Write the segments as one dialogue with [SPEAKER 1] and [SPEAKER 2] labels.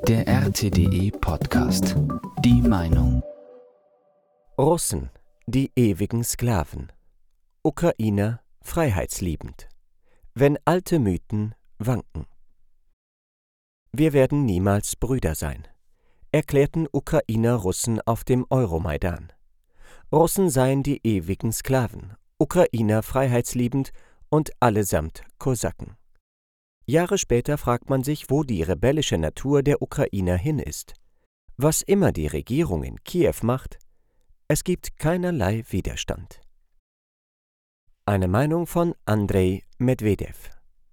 [SPEAKER 1] Der RTDE Podcast. Die Meinung.
[SPEAKER 2] Russen, die ewigen Sklaven. Ukrainer, freiheitsliebend. Wenn alte Mythen wanken. Wir werden niemals Brüder sein, erklärten Ukrainer Russen auf dem Euromaidan. Russen seien die ewigen Sklaven, Ukrainer freiheitsliebend und allesamt Kosaken. Jahre später fragt man sich, wo die rebellische Natur der Ukrainer hin ist. Was immer die Regierung in Kiew macht, es gibt keinerlei Widerstand. Eine Meinung von Andrei Medwedew.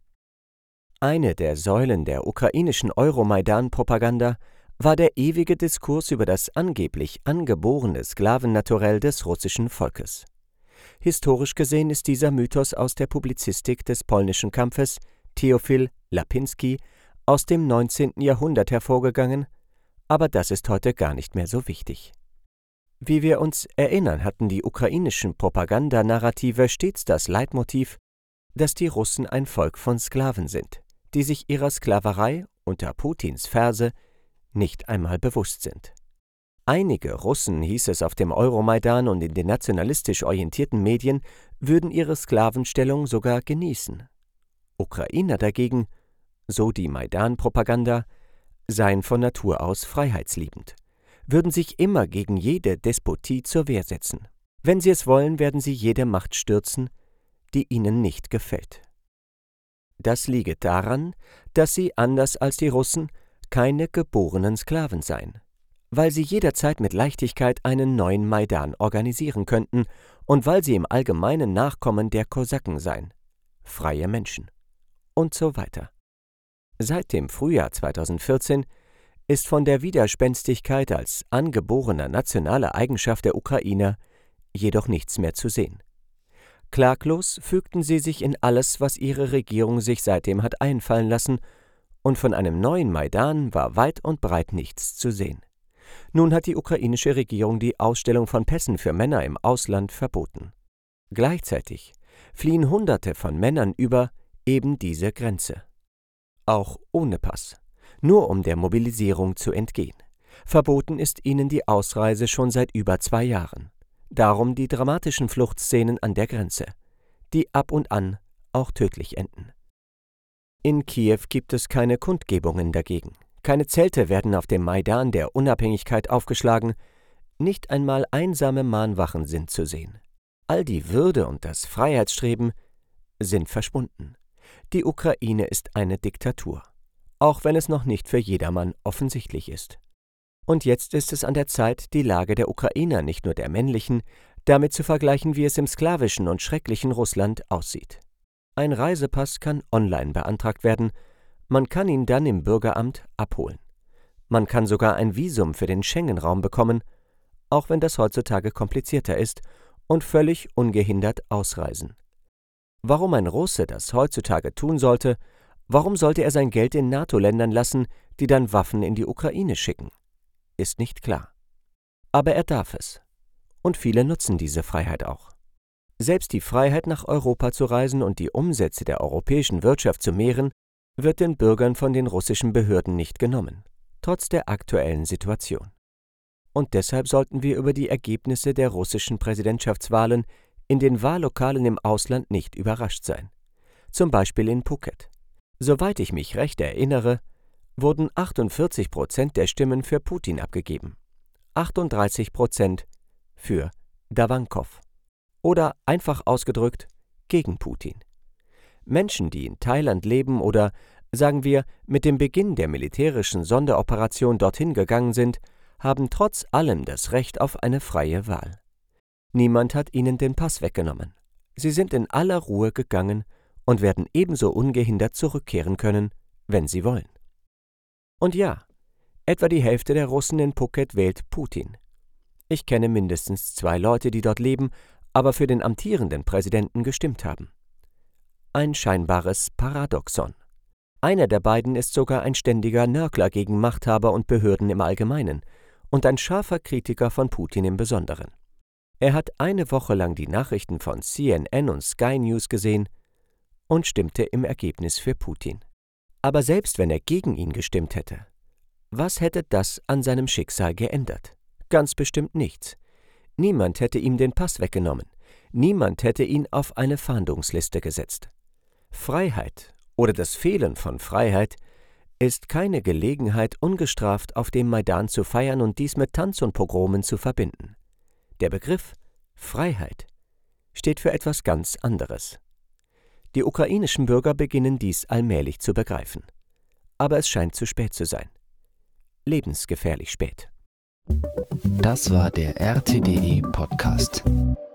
[SPEAKER 2] Eine der Säulen der ukrainischen Euromaidan-Propaganda war der ewige Diskurs über das angeblich angeborene Sklavennaturell des russischen Volkes. Historisch gesehen ist dieser Mythos aus der Publizistik des polnischen Kampfes Teofil Lapinski aus dem 19. Jahrhundert hervorgegangen, aber das ist heute gar nicht mehr so wichtig. Wie wir uns erinnern, hatten die ukrainischen Propagandanarrative stets das Leitmotiv, dass die Russen ein Volk von Sklaven sind, die sich ihrer Sklaverei unter Putins Ferse nicht einmal bewusst sind. Einige Russen, hieß es auf dem Euromaidan und in den nationalistisch orientierten Medien, würden ihre Sklavenstellung sogar genießen. Ukrainer dagegen, so die Maidan-Propaganda, seien von Natur aus freiheitsliebend, würden sich immer gegen jede Despotie zur Wehr setzen. Wenn sie es wollen, werden sie jede Macht stürzen, die ihnen nicht gefällt. Das liege daran, dass sie, anders als die Russen, keine geborenen Sklaven seien, weil sie jederzeit mit Leichtigkeit einen neuen Maidan organisieren könnten und weil sie im Allgemeinen Nachkommen der Kosaken seien, freie Menschen. Und so weiter. Seit dem Frühjahr 2014 ist von der Widerspenstigkeit als angeborener nationale Eigenschaft der Ukrainer jedoch nichts mehr zu sehen. Klaglos fügten sie sich in alles, was ihre Regierung sich seitdem hat einfallen lassen, und von einem neuen Maidan war weit und breit nichts zu sehen. Nun hat die ukrainische Regierung die Ausstellung von Pässen für Männer im Ausland verboten. Gleichzeitig fliehen Hunderte von Männern über eben diese Grenze. Auch ohne Pass, nur um der Mobilisierung zu entgehen. Verboten ist ihnen die Ausreise schon seit über 2 Jahren. Darum die dramatischen Fluchtszenen an der Grenze, die ab und an auch tödlich enden. In Kiew gibt es keine Kundgebungen dagegen. Keine Zelte werden auf dem Maidan der Unabhängigkeit aufgeschlagen. Nicht einmal einsame Mahnwachen sind zu sehen. All die Würde und das Freiheitsstreben sind verschwunden. Die Ukraine ist eine Diktatur, auch wenn es noch nicht für jedermann offensichtlich ist. Und jetzt ist es an der Zeit, die Lage der Ukrainer, nicht nur der männlichen, damit zu vergleichen, wie es im sklavischen und schrecklichen Russland aussieht. Ein Reisepass kann online beantragt werden, man kann ihn dann im Bürgeramt abholen. Man kann sogar ein Visum für den Schengen-Raum bekommen, auch wenn das heutzutage komplizierter ist, und völlig ungehindert ausreisen. Warum ein Russe das heutzutage tun sollte, warum sollte er sein Geld in NATO-Ländern lassen, die dann Waffen in die Ukraine schicken, ist nicht klar. Aber er darf es. Und viele nutzen diese Freiheit auch. Selbst die Freiheit, nach Europa zu reisen und die Umsätze der europäischen Wirtschaft zu mehren, wird den Bürgern von den russischen Behörden nicht genommen, trotz der aktuellen Situation. Und deshalb sollten wir über die Ergebnisse der russischen Präsidentschaftswahlen in den Wahllokalen im Ausland nicht überrascht sein. Zum Beispiel in Phuket. Soweit ich mich recht erinnere, wurden 48% der Stimmen für Putin abgegeben, 38% für Davankov oder einfach ausgedrückt gegen Putin. Menschen, die in Thailand leben oder, sagen wir, mit dem Beginn der militärischen Sonderoperation dorthin gegangen sind, haben trotz allem das Recht auf eine freie Wahl. Niemand hat ihnen den Pass weggenommen. Sie sind in aller Ruhe gegangen und werden ebenso ungehindert zurückkehren können, wenn sie wollen. Und ja, etwa die Hälfte der Russen in Phuket wählt Putin. Ich kenne mindestens 2 Leute, die dort leben, aber für den amtierenden Präsidenten gestimmt haben. Ein scheinbares Paradoxon. Einer der beiden ist sogar ein ständiger Nörgler gegen Machthaber und Behörden im Allgemeinen und ein scharfer Kritiker von Putin im Besonderen. Er hat eine Woche lang die Nachrichten von CNN und Sky News gesehen und stimmte im Ergebnis für Putin. Aber selbst wenn er gegen ihn gestimmt hätte, Was hätte das an seinem Schicksal geändert? Ganz bestimmt nichts. Niemand hätte ihm den Pass weggenommen. Niemand hätte ihn auf eine Fahndungsliste gesetzt. Freiheit oder das Fehlen von Freiheit ist keine Gelegenheit, ungestraft auf dem Maidan zu feiern und dies mit Tanz und Pogromen zu verbinden. Der Begriff Freiheit steht für etwas ganz anderes. Die ukrainischen Bürger beginnen dies allmählich zu begreifen. Aber es scheint zu spät zu sein. Lebensgefährlich spät.
[SPEAKER 1] Das war der RTDE Podcast.